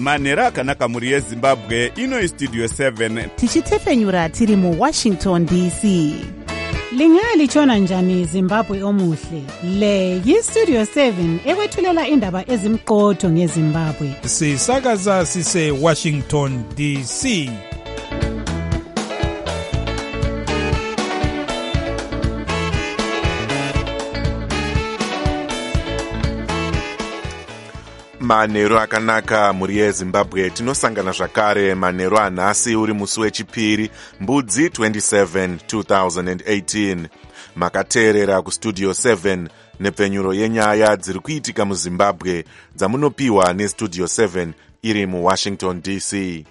manheru akanaka mhuri yezimbabwe. Ino istudio 7 tichitefenyura tiri muWashington DC. Lingalitshona njani Zimbabwe omuhle? Le yistudio 7 ekwethulela indaba ezimqotho ngeZimbabwe. Sisakaza sise Washington DC. Manheru akanaka mhuri yeZimbabwe, tinosangana zvakare manheru anhasi uri musi wechipiri mbudzi 27 2018. Makateerera kustudio 7 nepfenyuro yenyaya dziri kuitika muZimbabwe dzamunopiwa nestudio 7 iri muWashington DC.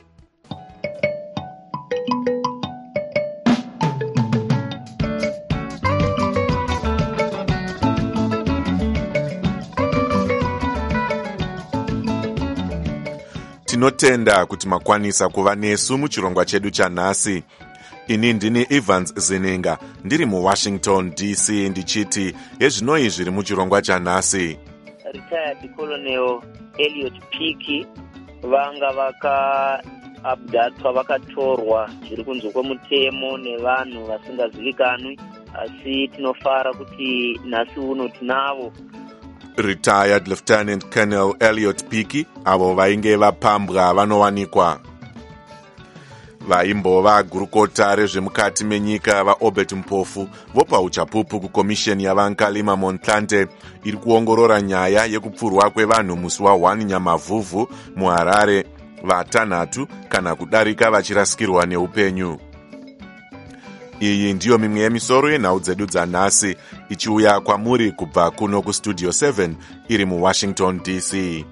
Tinotenda kuti makwanisa kuva nesu muchirongwa chedu chanhasi. Ini ndini Evans Zininga, ndiri muWashington DC ndichiti yezvinoi zviri muchirongwa chanhasi. Retired Colonel Elliot Piki vanga vakaabdatwa vakatorwa zviri kunze kwemutemo nevanhu vasingazivikanwi, asi tinofara kuti nhasi uno tinavo. Retired Lieutenant Colonel Elliot Piki avo vainge vapambwa vanowanikwa. Vaimbova gurukota rezvemukati menyika vaObert Mpofu vopa uchapupu kukomisheni yavankalima Montlante iri kuongorora nyaya yekupfurwa kwevanhu musi wa1 Nyamavhuvhu muHarare, vatanhatu kana kudarika vachirasikirwa neupenyu. Iyi ndiyo mimwe yemisoro yenhau dzedu dzanhasi ichiuya kwamuri kubva kuno kustudio 7 iri muWashington DC.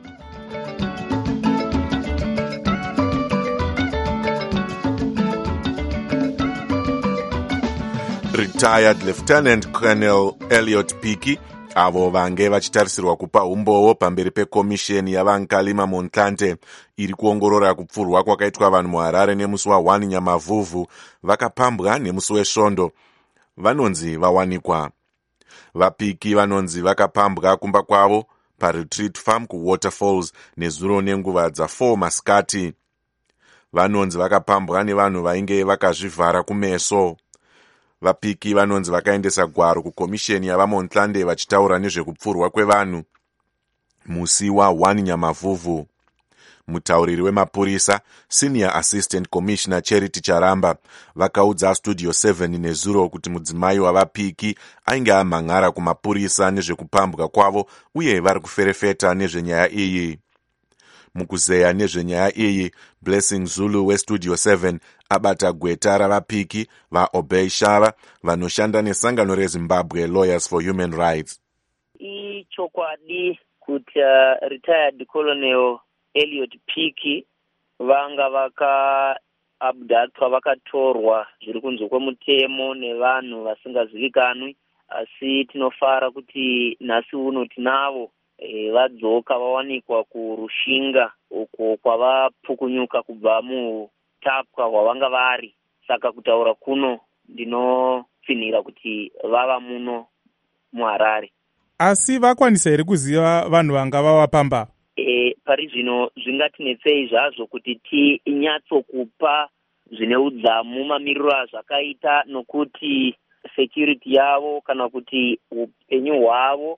Retired Lieutenant Colonel Elliot Piki avo vange vachitarisirwa kupa umbowo pamberi pekomisheni yavankalima Montlante iri kuongorora kupfurwa kwakaitwa vanhu muHarare nemusi wa1 Nyamavhuvhu vakapambwa nemusi wesvondo. Vanonzi vawanikwa. VaPiki vanonzi vakapambwa kumba kwavo paRetreat Farm kuWaterfalls nezuro nenguva dza4 masikati. Vanonzi vakapambwa nevanhu vainge vakazvivhara kumeso. VaPiki vanonzi vakaendesa gwaro kukomisheni yavaMontlante vachitaura nezvekupfurwa kwevanhu musi wa1 Nyamavhuvhu. Mutauriri wemapurisa Senior Assistant Commissioner Charity Charamba vakaudza studio 7 nezuro kuti mudzimai wavaPiki ainge amhan'ara kumapurisa nezvekupambwa kwavo uye vari kuferefeta nezvenyaya iyi. Mukuzeya nezvenyaya iyi, Blessing Zulu westudio 7 abata gweta ravaPiki vaObey Shava vanoshanda nesangano reZimbabwe Lawyers for Human Rights. Ichokwadi kuti Retired Colonel Elliot Piki vanga vakaabdatwa vakatorwa zviri kunze kwemutemo nevanhu vasingazivikanwi, asi tinofara kuti nhasi uno tinavo. Vadzoka vawanikwa kurushinga uko kwavapukunyuka kubva mutapwa hwavanga vari. Saka kutaura kuno ndinopfinira kuti vava muno muHarare. Asi vakwanisa here kuziva vanhu vanga vavapamba? Pari zvino zvingatinetsei zvazvo kuti tinyatsokupa zvine udzamu mamiriro azvakaita, nokuti security yavo kana kuti upenyu hwavo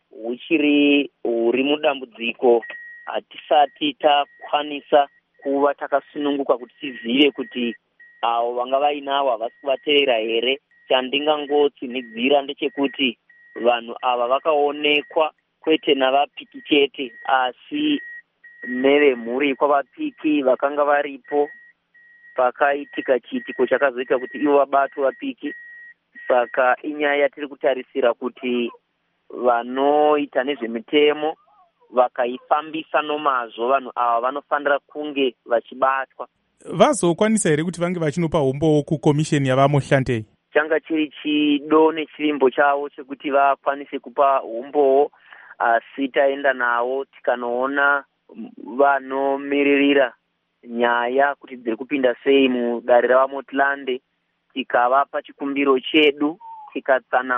huri mudambudziko. Hatisati takwanisa kuva takasununguka kuti tizive kuti avo vanga vainavo havasi kuvateerera here. Chandingangotsinidzira ndechekuti vanhu ava vakaonekwa kwete navaPiki chete, asi nevemhuri kwavaPiki vakanga varipo pakaitika chiitiko chakazoita kuti ivo vabatwe vaPiki. Saka inyaya yatiri kutarisira kuti vanoita nezvemitemo vakaifambisa nomazvo vanhu ava vanofanira kunge vachibatwa. Vazokwanisa here kuti vange vachinopa umbowo kukomisheni yavaMontlante? Changa chiri chido nechivimbo chavo chekuti vakwanise kupa umbowo, asi taenda navo tikanoona vanomiririra nyaya kuti dziri kupinda sei mudare ravaMontlante, tikavapa chikumbiro chedu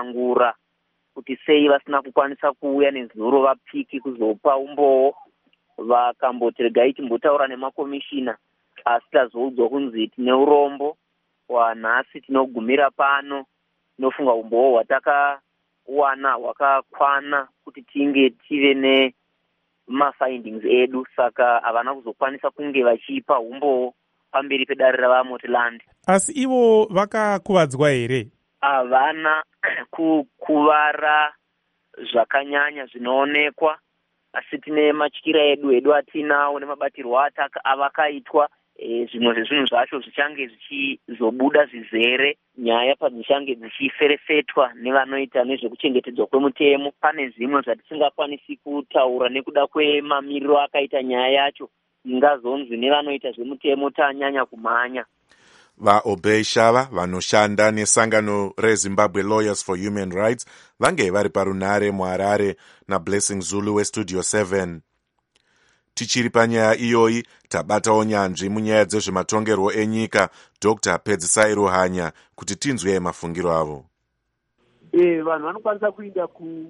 tikatsanangura kuti sei vasina kukwanisa kuuya nezuro vaPiki kuzopa umbowo. vakamboti regai timbotaura nemakomishina, asi tazoudzwa kunzi tine urombo wanhasi tinogumira pano. Tinofunga umbowo hwatakawana hwakakwana kuti tinge tive nemafindings edu, saka havana kuzokwanisa kunge vachipa umbowo pamberi pedare ravaMortland. Asi ivo vakakuvadzwa here? Havana kukuvara zvakanyanya zvinoonekwa, asi tine matyira edu atinawo nemabatirwo avakaitwa. Zvimwe zvezvinhu zvacho zvichange zvichizobuda zvizere, nyaya padzichange dzichiferefetwa nevanoita nezvekuchengetedzwa kwemutemo. Pane zvimwe zvatisingakwanisi kutaura nekuda kwemamiriro akaita nyaya yacho, ingazonzi nevanoita zvemutemo tanyanya kumhanya. VaObey Shava vanoshanda nesangano reZimbabwe Lawyers for Human Rights vange vari parunare muHarare naBlessing Zulu weStudio 7. Tichiri panyaya iyoyi, tabatawo nyanzvi munyaya dzezvematongerwo enyika Dr. Pedzisai Ruhanya kuti tinzwe mafungiro avo. Vanhu vanokwanisa kuenda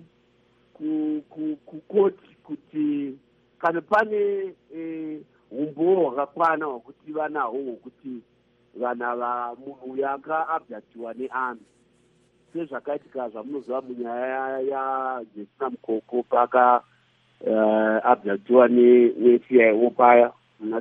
kukoti kuti kana pane umbowo hwakakwana hwekuti vanahwo hwokuti vana munhu yanga abjatiwa nearmy, sezvakaitika zvamunoziva munyaya yaJesina Mukoko paka abjatiwa neCIO paya muna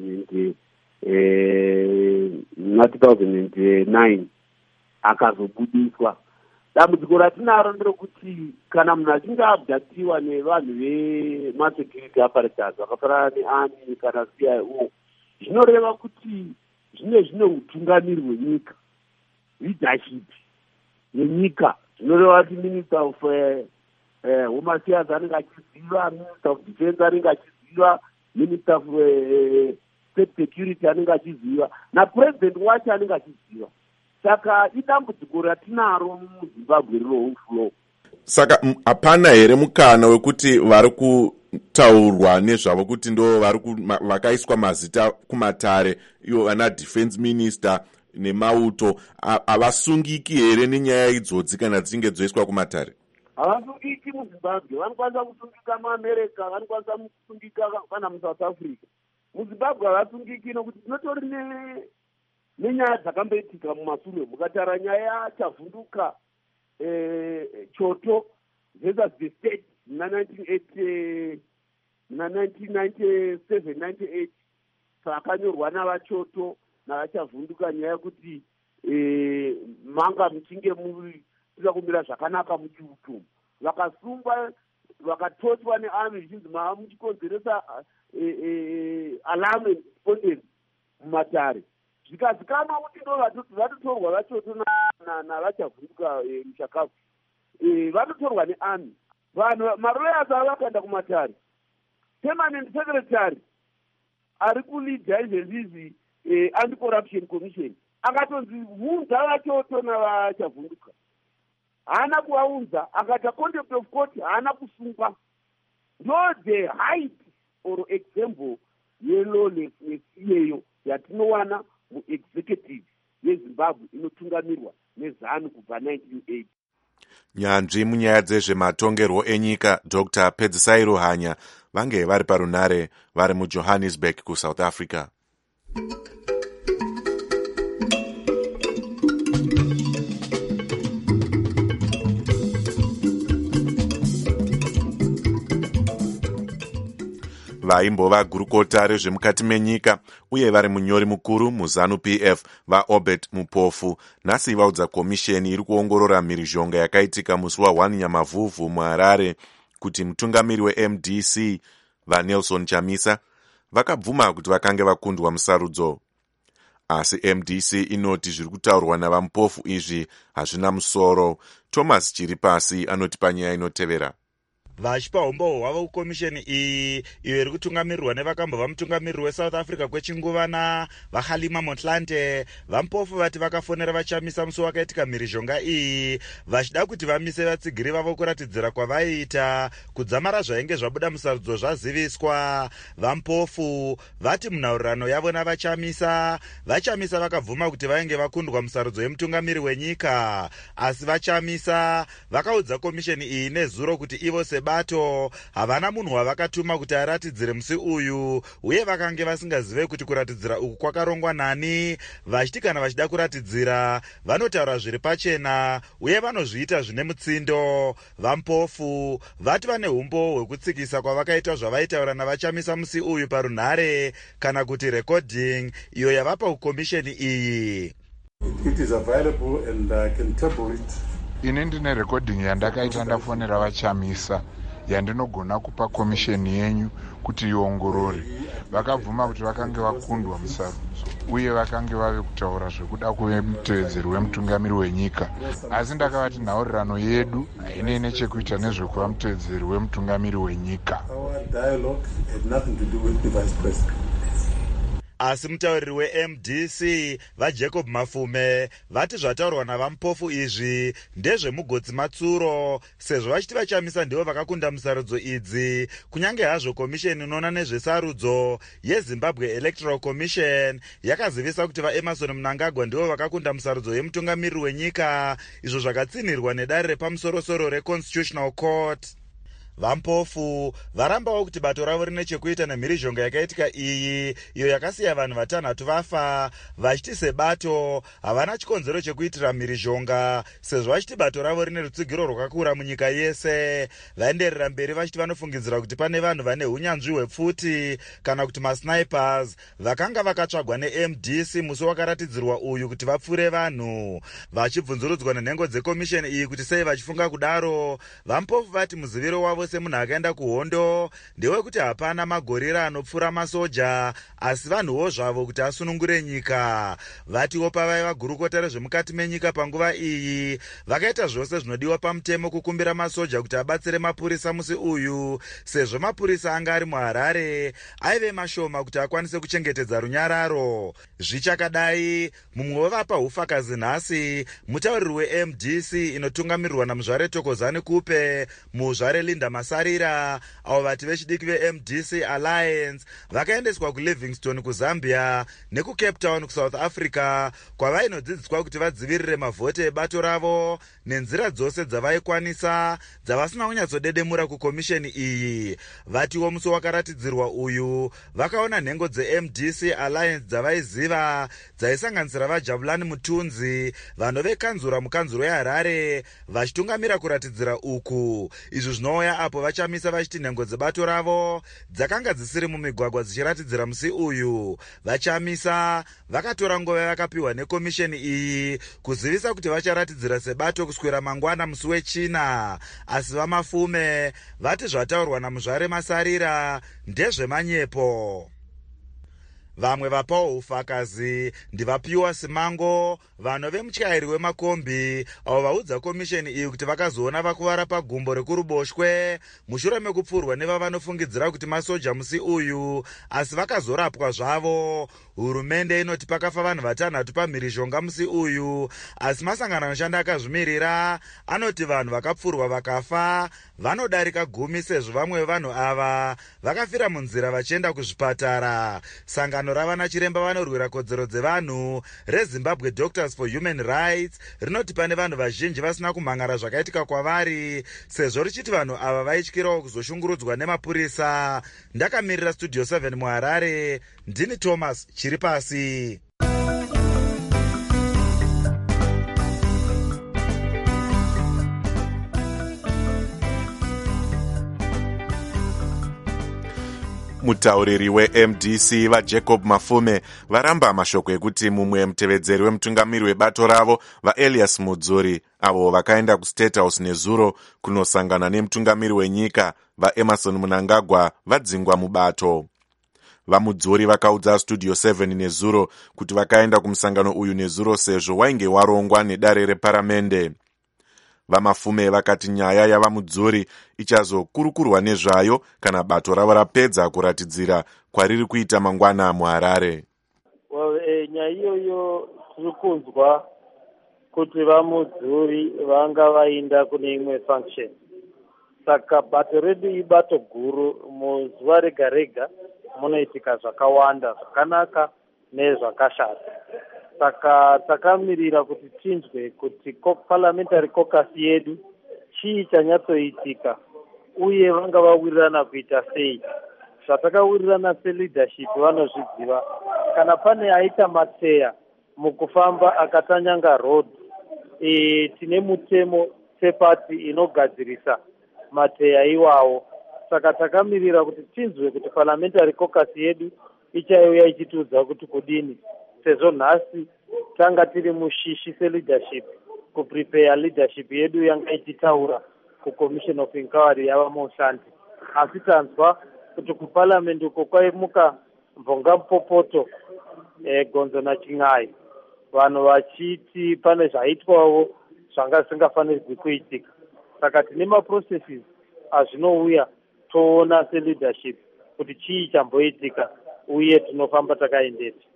2009 akazobudiswa. Dambudziko ratinaro nderekuti kana munhu achinge abjatiwa nevanhu vemasecurity apparatus vakafanana nearmy kana CIO, zvinoreva kuti zvine utungamiri hwenyika, leadership yenyika. Zvinoreva kuti minister of home affairs anenge achiziva, minister of defense anenge achiziva, minister of state security anenge achiziva, napresident wacho anenge achiziva. Saka idambudziko ratinaro muZimbabwe riro flow. Saka hapana here mukana wekuti vari kutaurwa nezvavo kuti ndo vakaiswa mazita kumatare, ivo vana defense minister nemauto, havasungiki here nenyaya idzodzi kana dzinge dzoiswa kumatare? Havasungiki muZimbabwe. Vanokwanisa kusungika muAmerica, vanokwanisa kusungika kana muSouth Africa. MuZimbabwe havasungiki nokuti tinotori nenyaya dzakamboitika mumashure. Mukatara nyaya Chavhunduka Choto versus the state muna 1997-98 pakanyorwa navaChoto navachavhunduka nyaya yekuti manga muchinge musina kumira zvakanaka muchiutumwa. Vakasungwa vakatoswa nearmy zvichinzi mava muchikonzeresa alarm and despondence mumatare. Zvikazikanwa kuti ndo vatotorwa vaChoto navachavhunduka muchakafu, vatotorwa nearmy. Vanhu maroyas ava vakaenda kumatare. Permanent secretary ari kulidha izvezvizi anti-corruption commission akatonzi unza vaChoto navachavhunduka, haana kuvaunza. Akata contempt of court, haana kusungwa. No the height or example yelawlessness iyeyo yatinowana muexecutive yeZimbabwe inotungamirwa neZANU kubva 1980. Nyanzvi munyaya dzezvematongerwo enyika Dr. Pedzisai Ruhanya vange vari parunare vari muJohannesburg kuSouth Africa. Vaimbova gurukota rezvemukati menyika uye vari munyori mukuru muZANU PF vaObert Mupofu nhasi vaudza komisheni iri kuongorora mhirizhonga yakaitika musi wa1 Nyamavhuvhu muHarare kuti mutungamiri weMDC vaNelson Chamisa vakabvuma kuti vakange vakundwa musarudzo. Asi MDC inoti zviri kutaurwa navaMupofu izvi hazvina musoro. Thomas Chiripasi anoti panyaya inotevera. Vachipa umbowo hwavo kukomisheni iyi iyo iri kutungamirirwa nevakambova mutungamiriri weSouth Africa kwechinguva navaHalima Motlanthe, vaMupofu vati vakafonera vaChamisa musi wakaitika mhirizhonga iyi vachida kuti vamise vatsigiri vavo kuratidzira kwavaiita kudzamara zvainge zvabuda musarudzo zvaziviswa. vaMupofu vati munhaurirano yavo navaChamisa, vaChamisa vakabvuma kuti vainge vakundwa musarudzo yemutungamiri wenyika, asi vaChamisa vakaudza komisheni iyi nezuro kuti ivo sebato havana munhu wavakatuma kuti aratidzire musi uyu, uye vakange vasingazive kuti kuratidzira uku kwakarongwa nani, vachiti kana vachida kuratidzira vanotaura zviri pachena uye vanozviita zvine mutsindo. Vampofu vati vane umbo hwekutsikisa kwavakaita zvavaitaura navachamisa musi uyu parunhare kana kuti recording iyo yavapa kukomisheni iyi. It is available and I can table it. Ini ndine recording yandakaita ndafonera vachamisa yandinogona kupa komisheni yenyu kuti iongorore. Vakabvuma kuti vakange vakundwa musarudzo uye vakange vave kutaura zvekuda kuve mutevedzeri wemutungamiri wenyika, asi ndakavati nhaurirano yedu haine nechekuita nezvekuva mutevedzeri wemutungamiri wenyika. Our dialogue had nothing to do with the vice president. Asi mutauriri weMDC vaJacob Mafume vati zvataurwa navampofu izvi ndezvemugotsi matsuro, sezvo vachiti vachamisa ndivo vakakunda musarudzo idzi, kunyange hazvo komisheni inoona nezvesarudzo yeZimbabwe Electoral Commission yakazivisa kuti vaEmerson Mnangagwa ndivo vakakunda musarudzo yemutungamiri wenyika, izvo zvakatsinhirwa nedare repamusoro-soro reConstitutional Court. Vampofu varambawo kuti bato ravo rine chekuita nemhirizhonga yakaitika iyi, iyo yakasiya vanhu 6 vafa, vachiti sebato havana chikonzero chekuitira mhirizhonga, sezvo vachiti bato ravo rine rutsigiro rwakakura munyika yese. Vaenderera mberi vachiti vanofungidzira kuti pane vanhu vane unyanzvi hwepfuti kana kuti masnipers vakanga vakatsvagwa neMDC musi wakaratidzirwa uyu kuti vapfure vanhu. Vachibvunzurudzwa nenhengo dzekomisheni iyi kuti sei vachifunga kudaro, Vampofu vati muziviro wavo semunhu akaenda kuhondo ndewekuti hapana magorira anopfura masoja, asi vanhuwo zvavo kuti asunungure nyika. Vatiwo pavaiva gurukota rezvemukati menyika panguva iyi vakaita zvose zvinodiwa pamutemo kukumbira masoja kuti abatsire mapurisa musi uyu, sezvo mapurisa anga ari muHarare aive mashoma kuti akwanise kuchengetedza runyararo. Zvichakadai, mumwe wevapa ufakazi nhasi mutauriri weMDC inotungamirirwa namuzvare Thokozani Kupe, muzvare Linda Masarira, avo vati vechidiki veMDC Alliance vakaendeswa kuLivingstone kuZambia nekuCape Town kuSouth Africa, kwavainodzidziswa kuti vadzivirire mavhote ebato ravo nenzira dzose dzavaikwanisa dzavasina kunyatsodedemura kukomisheni iyi. Vatiwo musi wakaratidzirwa uyu vakaona nhengo dzeMDC Alliance dzavaiziva dzaisanganisira vaJabulani Mutunzi, vanovekanzura mukanzuro yeHarare, vachitungamira kuratidzira uku. Izvo zvinouya apo vachamisa vachiti nhengo dzebato ravo dzakanga dzisiri mumigwagwa dzichiratidzira musi uyu. Vachamisa vakatora nguva yavakapiwa nekomisheni iyi kuzivisa kuti vacharatidzira sebato kuswera mangwana musi weChina, asi vaMafume vati zvataurwa namuzvare Masarira ndezvemanyepo. Vamwe vapawo ufakazi ndivapiwa Simango, vanhu vemutyairi wemakombi, avo vaudza komisheni iyi kuti vakazoona vakuvara pagumbo rekuruboshwe mushure mekupfurwa nevavanofungidzira kuti masoja musi uyu, asi vakazorapwa zvavo. Hurumende inoti pakafa vanhu 6 pamhirizhonga musi uyu, asi masangano anoshanda akazvimirira anoti vanhu vakapfurwa vakafa vanodarika 10, sezvo vamwe vevanhu ava vakafira munzira vachienda kuzvipatara. Sangano ravana chiremba vanorwira kodzero dzevanhu reZimbabwe Doctors for Human Rights rinoti pane vanhu vazhinji vasina kumhangara zvakaitika kwavari, sezvo richiti vanhu ava vaityirawo kuzoshungurudzwa nemapurisa. Ndakamirira Studio 7 muHarare, ndini Thomas Chiripasi. Mutauriri weMDC vaJacob Mafume varamba mashoko ekuti mumwe mutevedzeri wemutungamiri webato ravo vaElias Mudzuri, avo vakaenda kuState House nezuro kunosangana nemutungamiri wenyika vaEmerson Mnangagwa, vadzingwa mubato. VaMudzuri vakaudza Studio 7 nezuro kuti vakaenda kumusangano uyu nezuro sezvo wainge warongwa nedare reparamende. VaMafume vakati nyaya yavaMudzuri ichazokurukurwa nezvayo kana bato ravo rapedza kuratidzira kwariri kuita mangwana muHarare. Nyaya iyoyo tiri kunzwa kuti vaMudzuri vanga vainda kune imwe function, saka bato redu ibato guru. Muzuva rega rega munoitika zvakawanda, zvakanaka nezvakashata. Saka takamirira kuti tinzwe kuti parliamentary caucus yedu chii chanyatsoitika uye vanga vawirirana kuita sei. Zvatakawirirana seleadership vanozviziva. Kana pane aita mateya mukufamba akatanyanga road, tine mutemo sepati inogadzirisa mateya iwawo. Saka takamirira kuti tinzwe kuti parliamentary caucus yedu ichauya ichitiudza kuti kudini, sezvo nhasi tanga tiri mushishi seleadership kuprepare leadership yedu yanga ichitaura kucommission of inquiry yava Mohlante. Asi tanzwa kuti kuparliament uko kwaimuka Mvonga Mupopoto, Gonzo naChingai, vanhu vachiti pane zvaitwawo zvanga zvisingafanirwi kuitika. Saka tine maprocesses azvinouya toona seleadership kuti chii chamboitika uye tinofamba takaendepi.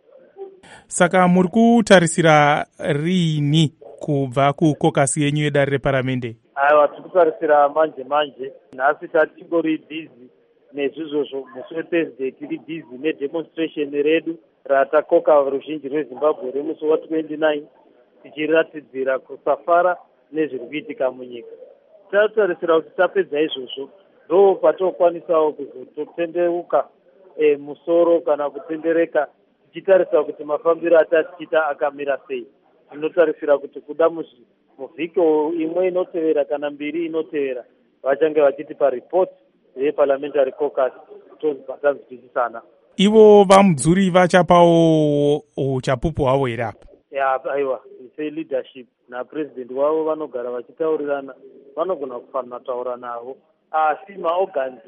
Saka muri kutarisira rini kubva kukokasi yenyu yedare reparamende? Aiwa, tiri kutarisira manje. Nhasi tatingori bhizi nezvizvozvo. Musi weThursday tiri bhizi nedemonstration redu ratakoka ruzhinji rweZimbabwe remusi wa29 tichiratidzira kusafara nezviri kuitika munyika. Tatarisira kuti tapedza izvozvo ndo patokwanisawo kuzototendeuka musoro kana kutendereka, tichitarisa kuti mafambiro atatichita akamira sei. Tinotarisira kuti kuda muvhiki imwe inotevera kana mbiri inotevera vachange vachitipa report yeparliamentary caucus tonzwa tanzwisisana. Ivo vamudzuri vachapawo uchapupu hwavo here apa? Aiwa, seleadership napresident wavo vanogara vachitaurirana, vanogona kufanira taura navo. Asi maorgans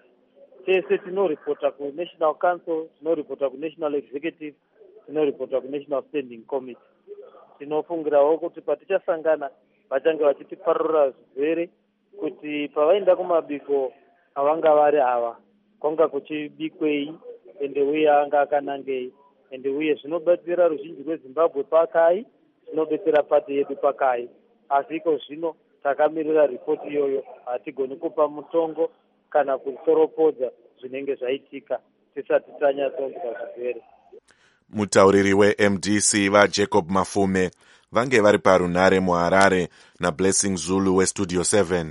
tese tinoripota kuNational Council, tinoripota kuNational Executive, tinoripota kuNational Standing Committee. Tinofungirawo kuti patichasangana vachange vachitiparura zvirwere kuti pavaenda kumabiko avanga vari ava kwanga kuchibikwei ende uye anga akanangei, ende uye zvinobatsira ruzhinji rweZimbabwe pakai, zvinobetsera pati yedu pakai. Asi iko zvino takamirira ripoti iyoyo, hatigoni kupa mutongo kana kusoropodza zvinenge zvaitika tisati tanyatsonzwa zvirwere. Mutauriri weMDC vaJacob Mafume vange vari parunhare muHarare naBlessing Zulu weStudio 7.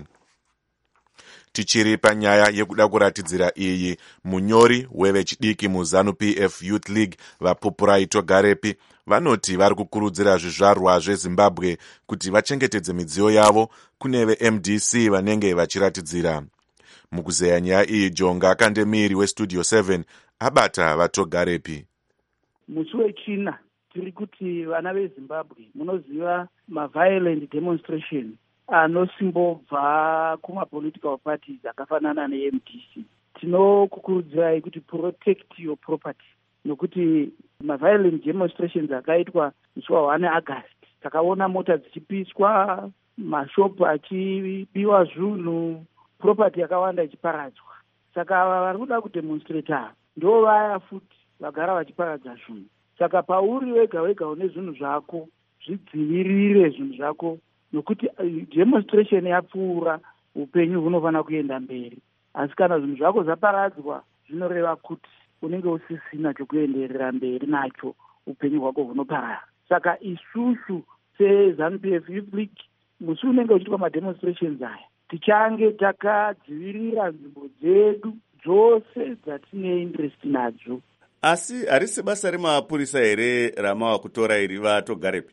Tichiri panyaya yekuda kuratidzira iyi, munyori wevechidiki muZANU-PF Youth League vaPupurai Togarepi vanoti vari kukurudzira zvizvarwa zveZimbabwe kuti vachengetedze midziyo yavo kune veMDC vanenge vachiratidzira. Mukuzeya nyaya iyi, Jonga Kandemiri weStudio 7 abata vaTogarepi. Musi wechina tiri kuti vana veZimbabwe munoziva maviolent demonstration anosimbobva kumapolitical parties akafanana neMDC. Tinokukurudzirai kuti protect your property, nokuti maviolent demonstrations akaitwa musi wa1 August takaona mota dzichipiswa, mashopu achibiwa zvinhu, property yakawanda ichiparadzwa. Saka ava vari kuda kudemonstrata ndo vaya futi vagara vachiparadza zvinhu. Saka pauri wega wega une zvinhu zvako, zvidzivirire zvinhu zvako, nokuti demonstration yapfuura, upenyu hunofanira kuenda mberi. Asi kana zvinhu zvako zvaparadzwa, zvinoreva kuti unenge usisina chokuenderera mberi nacho, upenyu hwako hunoparara. Saka isusu seZANU-PF Youth League, musi unenge uchiitwa mademonstrations aya, tichange takadzivirira nzvimbo dzedu dzose dzatine interest nadzo. Asi harisi basa remapurisa here ramawa kutora iri vaTogarepi?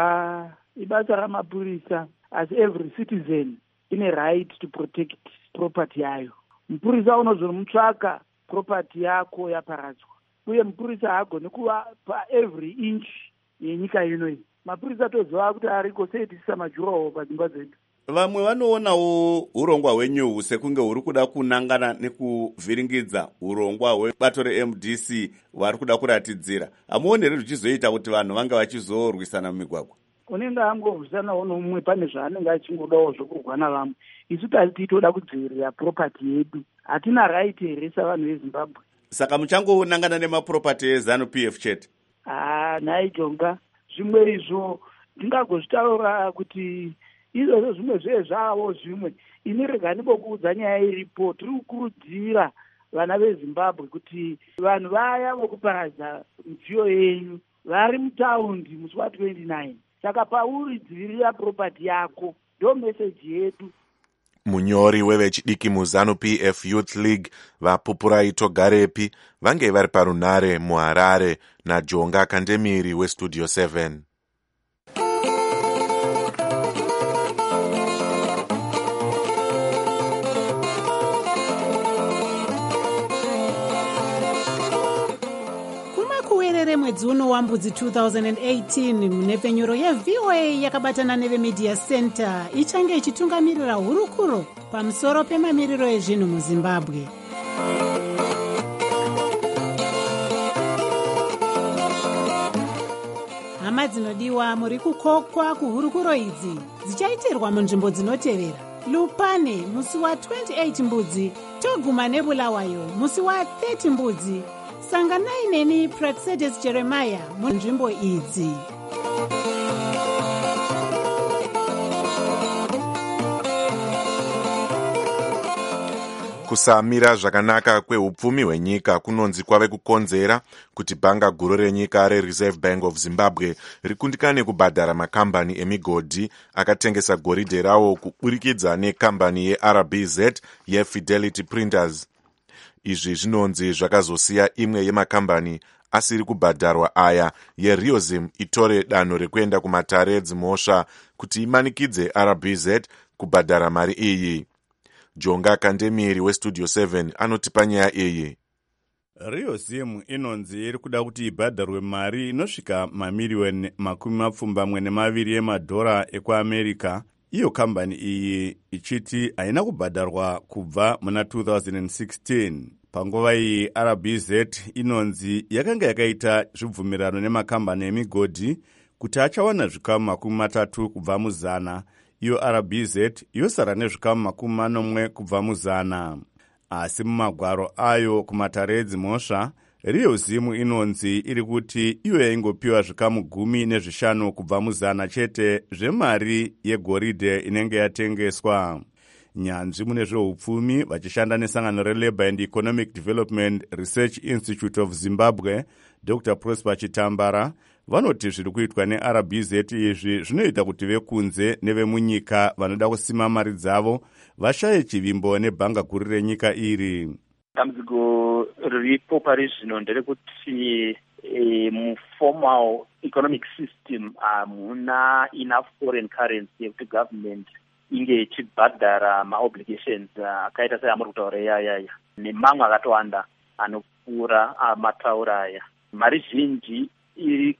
Ibasa ramapurisa, as every citizen ine right to protect property yayo. Mupurisa unozomutsvaka property yako yaparadzwa, uye mupurisa haagoni kuva pa-every inch yenyika inoyi. Mapurisa toziva kuti ariko sei tisisa majuraho padzimba dzedu. Vamwe vanoonawo urongwa hwenyu sekunge huri kuda kunangana nekuvhiringidza urongwa hwebato reMDC hwari kuda kuratidzira. Hamuoni here zvichizoita kuti vanhu vange vachizorwisana mumigwagwa? Unenge angorwisanawo nomumwe pane zvaanenge achingodawo zvokurwa navamwe. Isu titoda kudzivirira property yedu. Hatina right here savanhu veZimbabwe. Saka muchangonangana nemapropati eZANU-PF chete? Nhai Jonga, zvimwe izvo ndingagozvitaura kuti izvozvo zvimwe zvezvavo zvimwe. Ini rega ndibokuudza nyaya iripo. Tiri kukurudzira vana veZimbabwe kuti vanhu vaya vokuparadza midziyo yenyu vari mutaundi musi wa29. Saka pauri dzivirira property yako, ndo meseji yedu. Munyori wevechidiki muzanu PF Youth League vapupurai togarepi vange vari parunare muHarare naJonga Kandemiri weStudio 7. Mwedzi uno wambudzi 2018 nepfenyuro yeVOA yakabatana nevemedia center ichange ichitungamirira hurukuro pamusoro pemamiriro ezvinhu muZimbabwe. Hama dzinodiwa, muri kukokwa kuhurukuro idzi dzichaitirwa munzvimbo dzinotevera: Lupane musi wa28 mbudzi, Toguma neBulawayo musi wa30 mbudzi. Sanganai neni Praxedes Jeremiah munzvimbo idzi. Kusamira zvakanaka kweupfumi hwenyika kunonzi kwave kukonzera kuti bhanga guru renyika reReserve Bank of Zimbabwe rikundikane kubhadhara makambani emigodhi akatengesa goridhe rawo kuburikidza nekambani yeRBZ yeFidelity Printers. Izvi zvinonzi zvakazosiya imwe yemakambani asiri kubhadharwa aya yeRiozim itore danho rekuenda kumatare edzimhosva kuti imanikidze RBZ kubhadhara mari iyi. Jonga Kandemiri weStudio 7 anotipa nyaya iyi. Riozim inonzi iri kuda kuti ibhadharwe mari inosvika mamiriyoni 22 emadhora ekuAmerika. Iyo kambani iyi ichiti haina kubhadharwa kubva muna 2016. Panguva iyi RBZ inonzi yakanga yakaita zvibvumirano nemakambani emigodhi kuti achawana zvikamu 30 kubva muzana. Iyo RBZ yosara nezvikamu 40 kubva muzana. Asi mumagwaro ayo kumatare edzimhosva, Riozim inonzi iri kuti iyo yaingopiwa zvikamu 15 kubva muzana chete zvemari yegoridhe inenge yatengeswa. Nyanzvi mune zveupfumi vachishanda nesangano reLabour and Economic Development Research Institute of Zimbabwe, Dr. Prosper Chitambara, vanoti zviri kuitwa neRBZ izvi zvinoita kuti vekunze nevemunyika vanoda kusima mari dzavo vashaye chivimbo nebhanga guru renyika iri. Dambudziko riripo pari zvino nderekuti muformal economic system hamuna enough foreign currency yekuti government inge ichibhadhara maobligations akaita seamuri kutaura yaya nemamwe akatowanda anopfuura mataura aya. Mari zhinji iri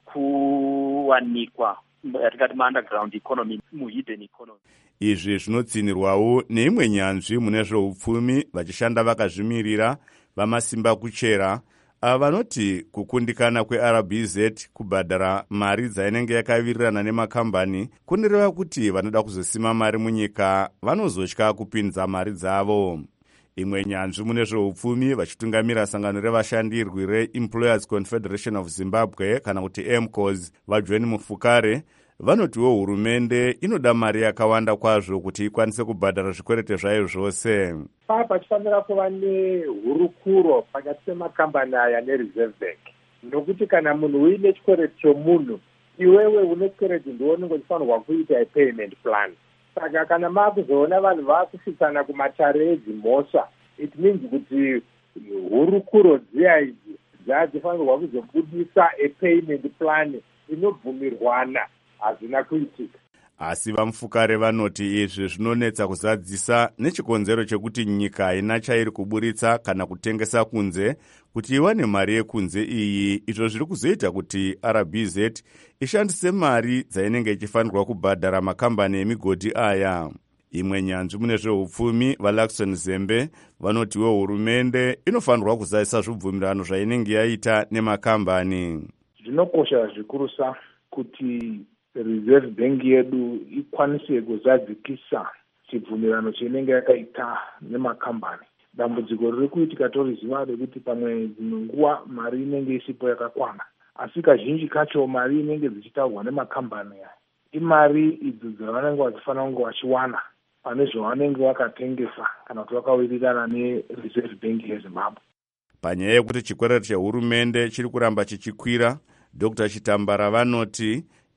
kuwanikwa yatingati ma-underground economy, mu-hidden economy. Izvi zvinotsinirwawo neimwe nyanzvi mune zveupfumi vachishanda vakazvimirira vamasimba kuchera, vanoti kukundikana kweRBZ kubhadhara mari dzainenge yakavirirana nemakambani kunoreva kuti vanoda kuzosima mari munyika vanozotya kupinza mari dzavo. Imwe nyanzvi mune zveupfumi vachitungamira sangano revashandirwi reEmployers Confederation of Zimbabwe kana kuti EMCOS, vaJohn Mufukare, vanotiwo hurumende inoda mari yakawanda kwazvo kuti ikwanise kubhadhara zvikwerete zvayo zvose. Pachifanira kuva nehurukuro pakati pemakambani aya neReserve Bank, nokuti kana munhu uine chikwereti chomunhu, iwewe une chikwereti ndiwo unenge uchifanirwa kuita payment plan. Saka kana makuzoona vanhu vakusvitsana kumatare edzimhosva, it means kuti hurukuro dziya idzi dzadzifanirwa kuzobudisa payment plan inobvumirwana, hazvina kuitika. Asi vaMufukare vanoti izvi zvinonetsa kuzadzisa nechikonzero chekuti nyika haina chairi kuburitsa kana kutengesa kunze kuti iwane mari yekunze iyi, izvo zviri kuzoita kuti RBZ ishandise mari dzainenge ichifanirwa kubhadhara makambani emigodhi aya. Imwe nyanzvi mune zveupfumi vaLaxton Zembe vanotiwo hurumende inofanirwa kuzadzisa zvibvumirano zvainenge yaita nemakambani. Zvinokosha zvikurusa kuti Reserve Bank yedu ikwanise kuzadzikisa chibvumirano chinenge yakaita nemakambani. Dambudziko riri kuitika toriziva rekuti pamwe dzimwe nguva mari inenge isipo yakakwana, asi kazhinji kacho mari inenge dzichitaurwa nemakambani aya imari idzo dzavanenge vachifanira kunge vachiwana pane zvavanenge vakatengesa kana kuti vakawirirana neReserve Bank yeZimbabwe. Panyaya yekuti chikwereti chehurumende chiri kuramba chichikwira, Dr. Chitambara vanoti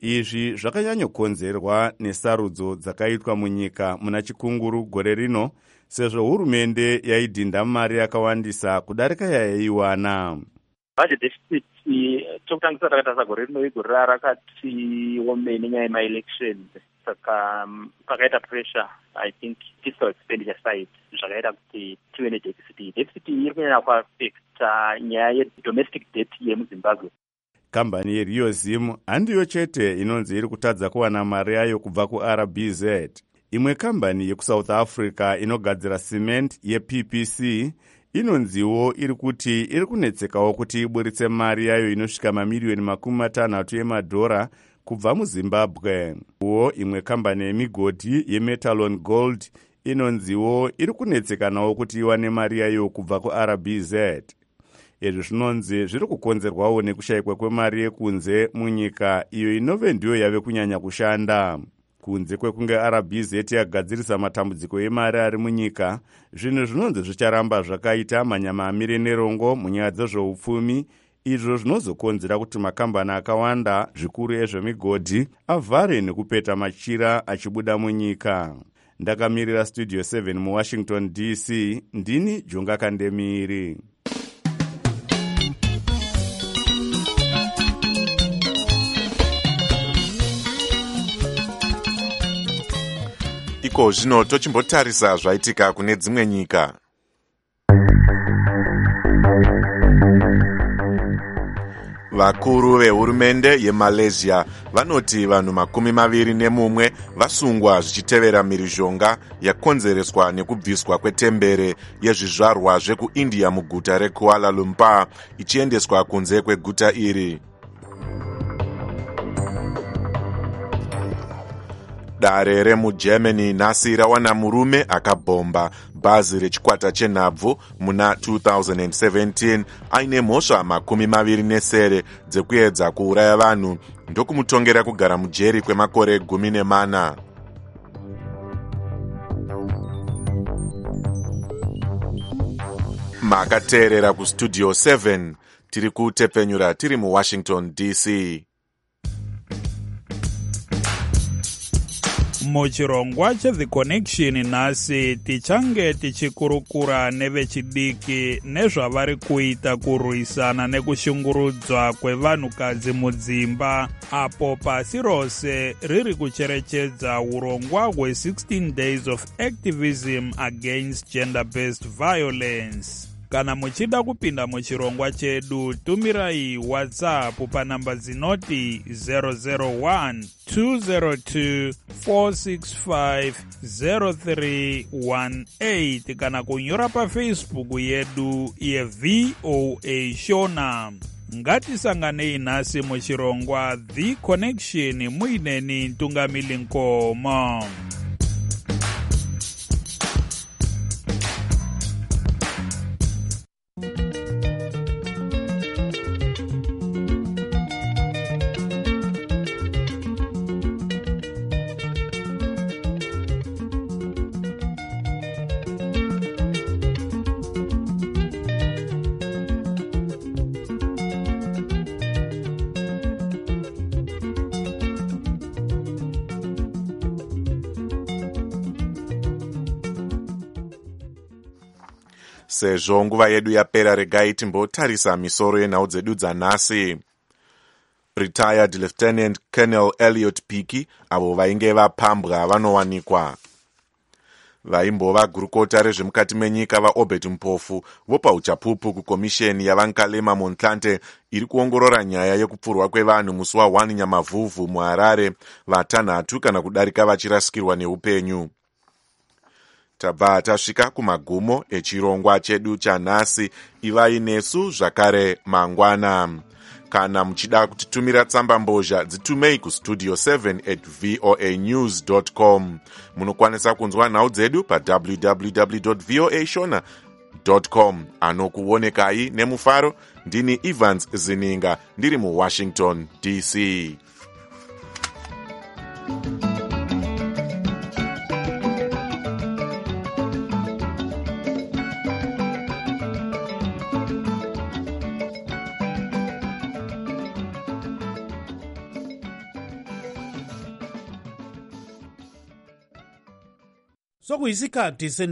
izvi zvakanyanyokonzerwa nesarudzo dzakaitwa munyika muna chikunguru gore rino, sezvo hurumende yaidhinda mari yakawandisa kudarika yayaiwana. Budget deficit chokutangisa takatasa gore rino igore rakati omene nyaya yemaelections, saka pakaita pressure I think fiscal expenditure side zvakaita kuti tive nedeficit. Deficit iri kunyanya kuafekta nyaya yedomestic debt yemuZimbabwe. Kambani yeRio Zim handiyo chete inonzi iri kutadza kuwana mari yayo kubva kuRBZ. Imwe kambani yekuSouth Africa inogadzira cement yePPC inonziwo iri kuti iri kunetsekawo kuti iburitse mari yayo inosvika mamiliyoni $60 emadhora kubva muZimbabwe. Uwo imwe kambani yemigodhi yeMetalon Gold inonziwo iri kunetsekanawo kuti iwane mari yayo kubva kuRBZ. Izvi zvinonzi zviri kukonzerwawo nekushayikwa kwemari yekunze munyika iyo inove ndiyo yave kunyanya kushanda. Kunze kwekunge RBZ yagadzirisa matambudziko emari ari munyika, zvinhu zvinonzi zvicharamba zvakaita manyama amire nerongo munyaya dzezveupfumi, izvo zvinozokonzera kuti makambani akawanda zvikuru ezvemigodhi avhare nekupeta machira achibuda munyika. Ndakamirira Studio 7 muWashington DC, ndini Jonga Kandemiri. Iko zvino tochimbotarisa zvaitika kune dzimwe nyika. Vakuru vehurumende yeMalaysia vanoti vanhu 21 vasungwa zvichitevera mhirizhonga yakonzereswa nekubviswa kwetembere yezvizvarwa zvekuIndia muguta reKuala Lumpur ichiendeswa kunze kweguta iri. Dare remuGermany nhasi rawana murume akabhomba bhazi rechikwata chenhabvu muna 2017 aine mhosva 27 dzekuedza kuuraya vanhu ndokumutongera kugara mujeri kwemakore 14. Makateerera kustudio 7 tiri kutepfenyura tiri muWashington DC. Muchirongwa cheThe Connection nhasi tichange tichikurukura nevechidiki nezvavari kuita kurwisana nekushungurudzwa kwevanhukadzi mudzimba, apo pasi rose riri kucherechedza urongwa hwe16 days of activism against gender-based violence. Kana muchida kupinda muchirongwa chedu, tumirai WhatsApp panamba dzinoti 001 202 465 0318 kana kunyora paFacebook yedu yeVOA Shona. Ngatisanganei nhasi muchirongwa The Connection muineni Ntungamili Nkomo. Sezvo nguva yedu yapera, regai timbotarisa misoro yenhau dzedu dzanhasi. Retired Lieutenant Colonel Elliot Peaky avo vainge vapambwa vanowanikwa. Vaimbova gurukota rezvemukati menyika vaObert Mpofu vopa uchapupu kukomisheni yavankalema Montlante iri kuongorora nyaya yekupfurwa kwevanhu musi wa1 Nyamavhuvhu muHarare, vatanhatu kana kudarika vachirasikirwa neupenyu. Tabva tasvika kumagumo echirongwa chedu chanhasi. Ivai nesu zvakare mangwana. Kana muchida kutitumira tsamba mbozha, dzitumei kustudio 7@voanews.com. Munokwanisa kunzwa nhau dzedu pa www.voashona.com. Anokuonekai nemufaro, ndini Evans Zininga, ndiri muWashington DC. sokuyisikhathi